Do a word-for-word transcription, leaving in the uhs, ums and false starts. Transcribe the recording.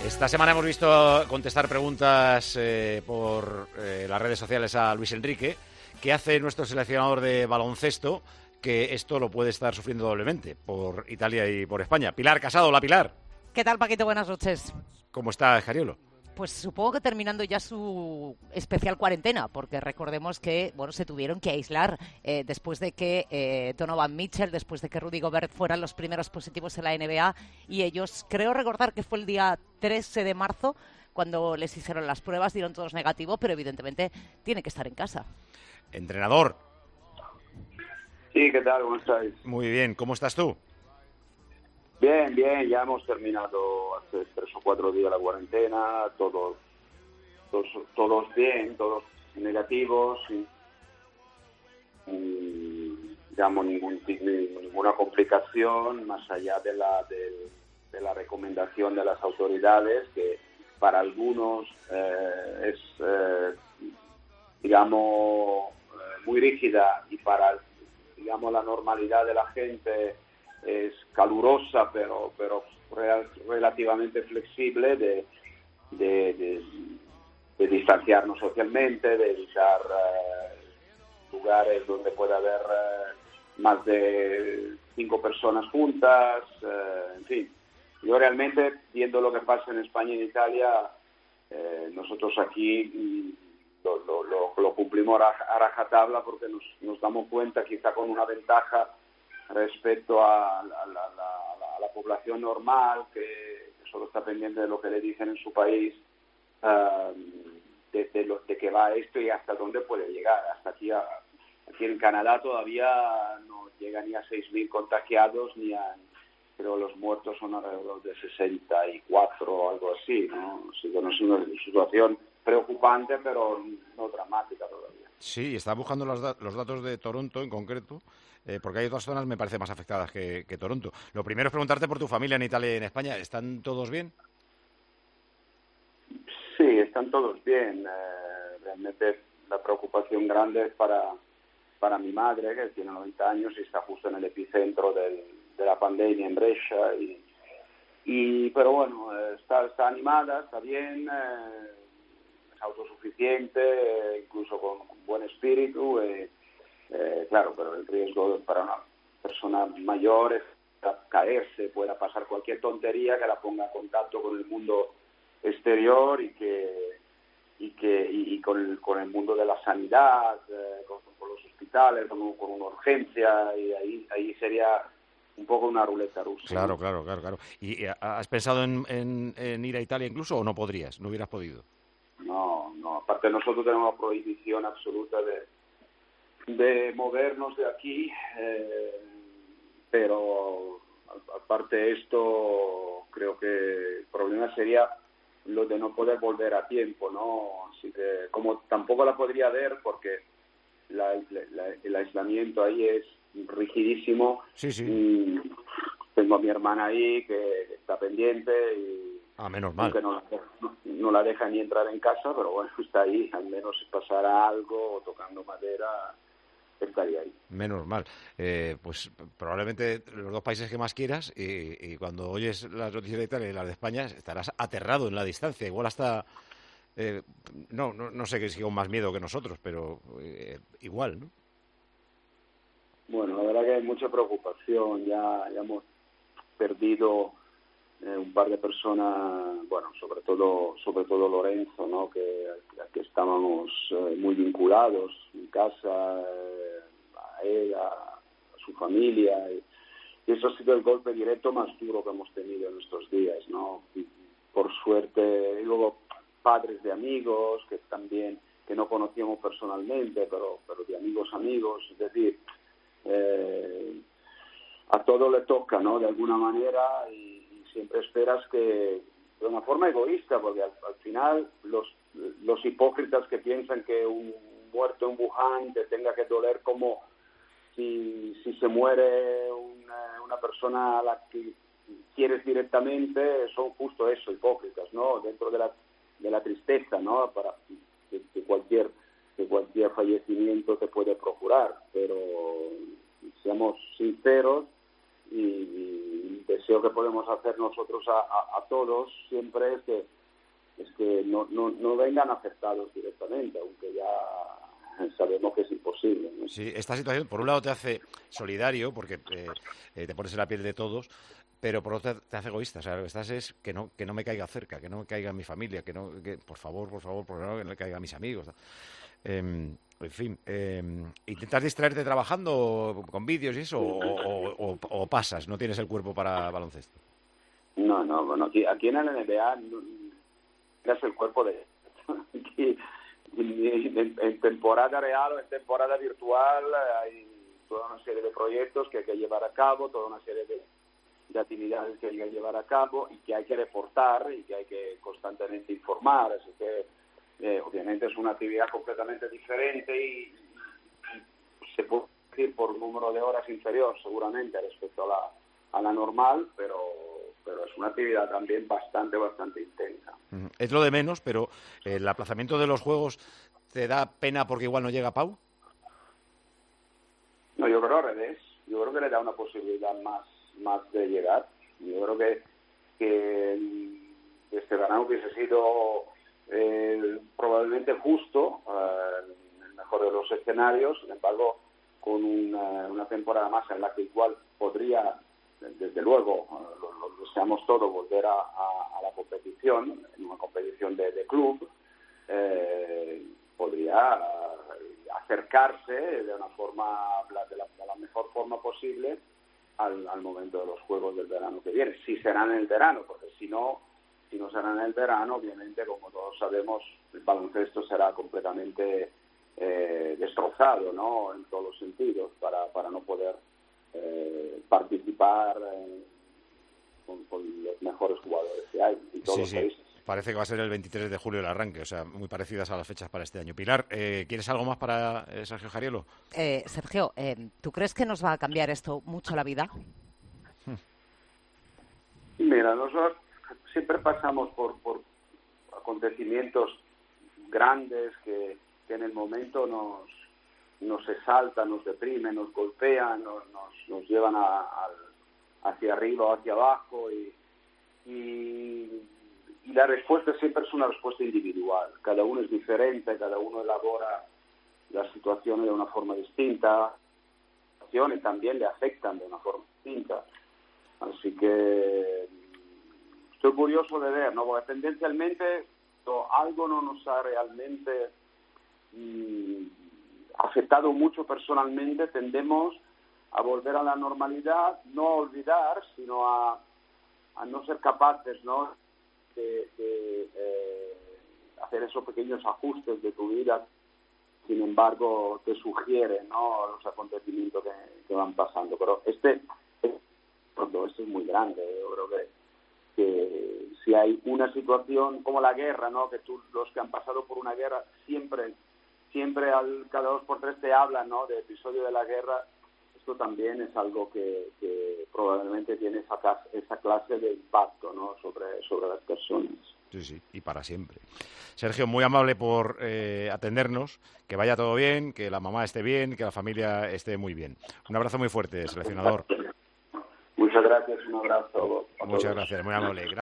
Esta semana hemos visto contestar preguntas eh, por eh, las redes sociales a Luis Enrique. ¿Qué hace nuestro seleccionador de baloncesto? Que esto lo puede estar sufriendo doblemente por Italia y por España. Pilar Casado, hola Pilar. ¿Qué tal, Paquito? Buenas noches. ¿Cómo está Escariolo? Pues supongo que terminando ya su especial cuarentena, porque recordemos que bueno se tuvieron que aislar eh, después de que eh, Donovan Mitchell, después de que Rudy Gobert fueran los primeros positivos en la N B A, y ellos, creo recordar que fue el día trece de marzo, cuando les hicieron las pruebas, dieron todos negativo, pero evidentemente tiene que estar en casa. Entrenador. Sí, ¿qué tal? ¿Cómo estáis? Muy bien, ¿cómo estás tú? Bien, bien, ya hemos terminado hace tres o cuatro días la cuarentena, todos, todos, todos bien, todos negativos, y, y, digamos, ningún, ninguna complicación más allá de la, de, de la recomendación de las autoridades, que para algunos eh, es, eh, digamos, eh, muy rígida, y para, digamos, la normalidad de la gente es calurosa, pero pero real, relativamente flexible, de, de, de, de distanciarnos socialmente, de evitar eh, lugares donde pueda haber eh, más de cinco personas juntas, eh, en fin. Yo realmente, viendo lo que pasa en España y en Italia, eh, nosotros aquí lo, lo, lo, lo cumplimos a rajatabla, porque nos, nos damos cuenta, quizá con una ventaja respecto a la, a, la, a, la, a la población normal, que solo está pendiente de lo que le dicen en su país, uh, de, de, lo, de que va esto y hasta dónde puede llegar. Hasta aquí, a, aquí en Canadá todavía no llega ni a seis mil contagiados, ni a, creo los muertos son alrededor de sesenta y cuatro o algo así, ¿no? Así que no es una situación preocupante, pero no dramática todavía. Sí, estaba buscando los, da- los datos de Toronto en concreto, eh, porque hay otras zonas, me parece, más afectadas que, que Toronto. Lo primero es preguntarte por tu familia en Italia y en España. ¿Están todos bien? Sí, están todos bien. Eh, realmente la preocupación grande es para, para mi madre, que tiene noventa años y está justo en el epicentro del, de la pandemia en Brescia. Y, y, pero bueno, eh, está, está animada, está bien, eh, es autosuficiente, eh, incluso con, con buen espíritu. Eh, eh, claro, pero el riesgo para una persona mayor es caerse, pueda pasar cualquier tontería que la ponga en contacto con el mundo exterior y que y que y, y con, el, con el mundo de la sanidad, eh, con, con los hospitales, con, con una urgencia, y ahí ahí sería un poco una ruleta rusa. Claro, ¿no? claro, claro, claro. ¿Y eh, has pensado en, en, en ir a Italia incluso o no podrías? ¿No hubieras podido? No, no. Aparte nosotros tenemos una prohibición absoluta de de movernos de aquí, eh, pero aparte de esto, creo que el problema sería lo de no poder volver a tiempo, ¿no? Así que como tampoco la podría ver, porque la, la, el aislamiento ahí es rigidísimo. Sí, sí. Y tengo a mi hermana ahí que está pendiente y ah, menos mal. aunque no la, no, no la deja ni entrar en casa, pero bueno, está ahí, al menos si pasara algo o tocando madera, estaría ahí. Menos mal. Eh, pues probablemente los dos países que más quieras, y, y cuando oyes las noticias de Italia y las de España estarás aterrado en la distancia. Igual hasta... Eh, no, no, no sé que si con más miedo que nosotros, pero eh, igual, ¿no? Bueno, la verdad que hay mucha preocupación. Ya, ya hemos perdido eh, un par de personas, bueno, sobre todo sobre todo Lorenzo, ¿no? Que, que estábamos eh, muy vinculados en casa, eh, a él, a, a su familia, y, y eso ha sido el golpe directo más duro que hemos tenido en estos días, ¿no? Y por suerte, y luego padres de amigos que también, que no conocíamos personalmente, pero, pero de amigos amigos, es decir, eh, a todo le toca, ¿no? De alguna manera, y, y siempre esperas que, de una forma egoísta, porque al, al final los, los hipócritas que piensan que un muerto en Wuhan te tenga que doler como si, si se muere una, una persona a la que quieres directamente, son justo eso, hipócritas, ¿no? Dentro de la, de la tristeza, ¿no? Para que, que cualquier que cualquier fallecimiento te puede procurar, pero seamos sinceros, y, y el deseo que podemos hacer nosotros a, a, a todos siempre es que es que no, no, no vengan afectados directamente, aunque ya sabemos que es imposible, ¿no? Sí, esta situación por un lado te hace solidario porque eh, eh, te pones en la piel de todos, pero por otro te hace egoísta. O sea, lo que estás es que no que no me caiga cerca, que no me caiga mi familia, que no que por favor, por favor, por favor, que no me caiga mis amigos. Eh, en fin, eh, ¿intentas distraerte trabajando con vídeos y eso o, o, o, o pasas? ¿No tienes el cuerpo para baloncesto? No, no, bueno, aquí, aquí en el N B A no, es el cuerpo de... Aquí, en, en temporada real o en temporada virtual hay toda una serie de proyectos que hay que llevar a cabo, toda una serie de, de actividades que hay que llevar a cabo y que hay que reportar y que hay que constantemente informar. Así que eh, obviamente es una actividad completamente diferente y, y se puede decir por número de horas inferior seguramente respecto a la, a la normal, pero pero es una actividad también bastante, bastante intensa. Es lo de menos, pero el aplazamiento de los juegos, ¿te da pena porque igual no llega Pau? No, yo creo al revés. Yo creo que le da una posibilidad más, más de llegar. Yo creo que, que este verano hubiese sido eh, probablemente justo, eh, en el mejor de los escenarios. Sin embargo, con una, una temporada más en la que igual podría, desde luego, lo, lo deseamos todo, volver a, a, a la competición, en una competición de, de club, eh, podría acercarse de una forma, de la, de la mejor forma posible al, al momento de los Juegos del verano que viene, si serán en el verano, porque si no, si no serán en el verano, obviamente, como todos sabemos, el baloncesto será completamente eh, destrozado, ¿no?, en todos los sentidos, para, para no poder Eh, participar eh, con, con los mejores jugadores que hay en todos sí, los sí. países. Parece que va a ser el veintitrés de julio el arranque, o sea, muy parecidas a las fechas para este año. Pilar, eh, ¿quieres algo más para eh, Sergio Jariolo? Eh, Sergio, eh, ¿tú crees que nos va a cambiar esto mucho la vida? Mira, nosotros siempre pasamos por, por acontecimientos grandes que, que en el momento nos nos exaltan, nos deprimen, nos golpean, nos, nos, nos llevan a, a, hacia arriba o hacia abajo y, y, y la respuesta siempre es una respuesta individual. Cada uno es diferente, cada uno elabora las situaciones de una forma distinta, las situaciones también le afectan de una forma distinta. Así que estoy curioso de ver, ¿no? Porque tendencialmente algo no nos ha realmente mmm, afectado mucho personalmente. Tendemos a volver a la normalidad, no a olvidar, sino a, a no ser capaces, ¿no?, de, de eh, hacer esos pequeños ajustes de tu vida. Sin embargo, te sugieren, ¿no?, los acontecimientos que, que van pasando. Pero este, este, este es muy grande. Yo creo que, que si hay una situación como la guerra, ¿no?, que tú, los que han pasado por una guerra siempre siempre al cada dos por tres te hablan, ¿no?, de episodio de la guerra. Esto también es algo que, que probablemente tiene esa, esa clase de impacto, ¿no?, sobre, sobre las personas. Sí, sí, y para siempre. Sergio, muy amable por eh, atendernos, que vaya todo bien, que la mamá esté bien, que la familia esté muy bien. Un abrazo muy fuerte, seleccionador. Muchas gracias, un abrazo. Muchas gracias, muy amable.